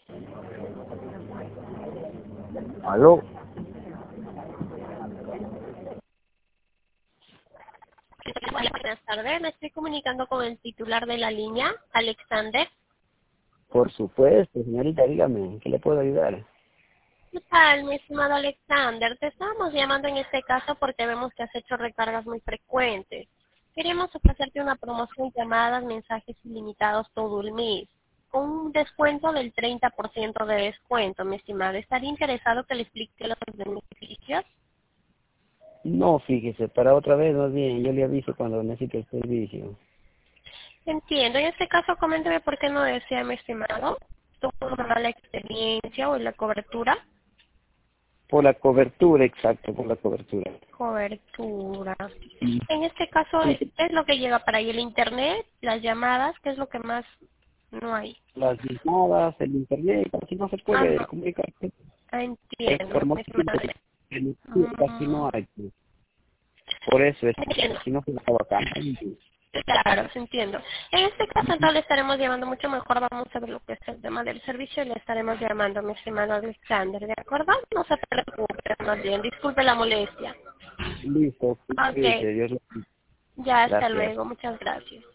Aló, Hola, buenas tardes. Me estoy comunicando con el titular de la línea, Alexander. por supuesto, señorita, dígame, ¿en qué le puedo ayudar? ¿Qué tal, mi estimado Alexander? Te estamos llamando en este caso porque vemos que has hecho recargas muy frecuentes. Queríamos ofrecerte una promoción llamadas, mensajes ilimitados todo el mes, con un descuento del 30% de descuento, mi estimado. ¿Estaría interesado que le explique los beneficios? No, fíjese, para otra vez, más bien, yo le aviso cuando necesite el servicio. Entiendo. En este caso, coménteme por qué no desea, mi estimado. ¿Tuvo una mala experiencia o en la cobertura? Por la cobertura, exacto, por la cobertura. Cobertura. Y En este caso, sí, ¿qué es lo que llega para ahí? ¿El internet? ¿Las llamadas? ¿Qué es lo que más no hay? las llamadas, el internet, casi no se Ah, puede no. comunicarse. Ah, Es entiendo. por Mi motivo estimado. de el casi Mm, no hay. Pues. Por eso es entiendo. que si no se estaba acá. Claro, sí entiendo. En este caso, entonces le estaremos llamando mucho mejor. Vamos a ver lo que es el tema del servicio y le estaremos llamando, mi estimado Alexander. ¿De acuerdo? No se preocupe, más bien. Disculpe la molestia. Listo, Ok. cuídese, Dios lo bendiga. Ya, hasta Gracias. luego. Muchas gracias.